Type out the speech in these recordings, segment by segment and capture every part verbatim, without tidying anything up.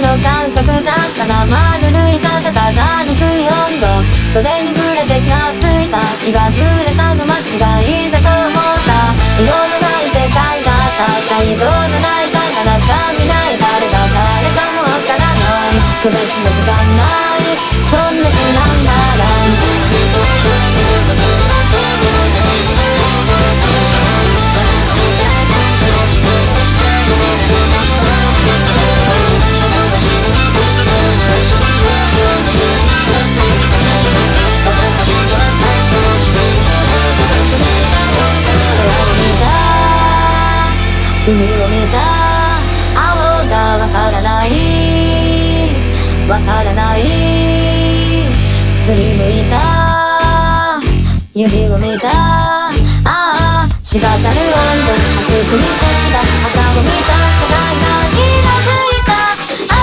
の感覚だったら丸抜いたたただ抜く温度それに触れて気がついた気がずれたの間違いだと思った色のない世界だったった色のないただ中身ない誰が誰かもわからない区別の時間ないそんな気なんだ海を見た青がわからないわからないすりむいた指を見たああ滴る温度熱く満たした赤を見た世界が色づいたあ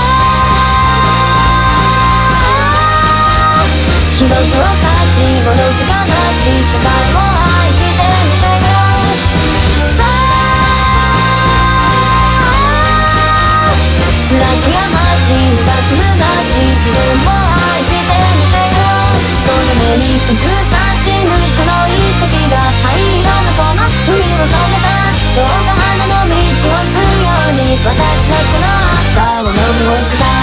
あひどくおかしいもどき悲しい世界も愛してみてよ辛くやましい苦くむなしい自分も愛してみてよその目につく立ち抜くのいい時が灰色のこの海を染めたどうか花の道をするように私のその赤を飲む星だ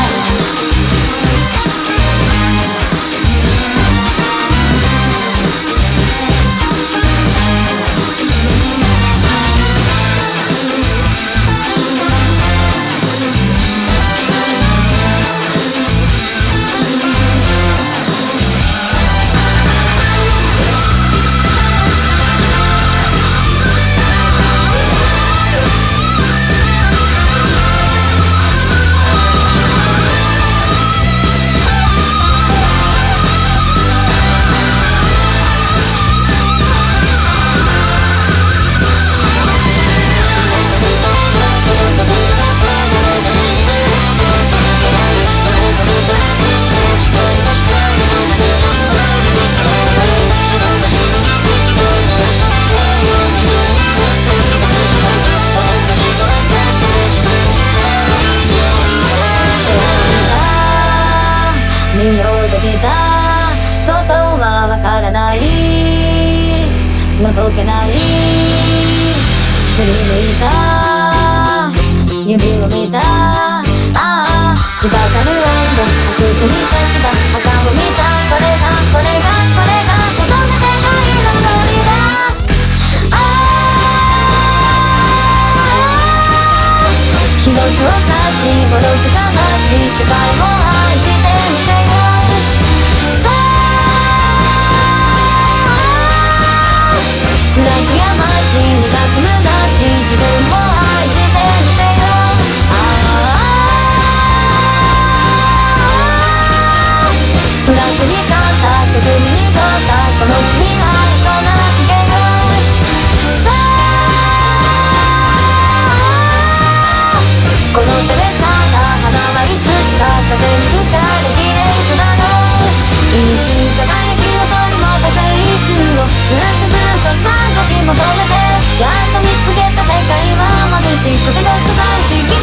見ようとした外はわからない覗けないすりむいた指を見たああ滴る温度熱く満たした赤を見たこれがこれがこれが求めてない彩りだああひどくおかしいもどく悲しい世界も愛してみてよ辛くやましい苦くむなしい自分も愛してみてよああプラスに勝った削りに勝ったこの君はこんなつけよさあこの手で咲いた花はいつしか風に吹かれきれいとなろういつ輝きを取り戻せいつもずっとずっと探し求めてやっと見つけた世界は眩しくてどこか不思議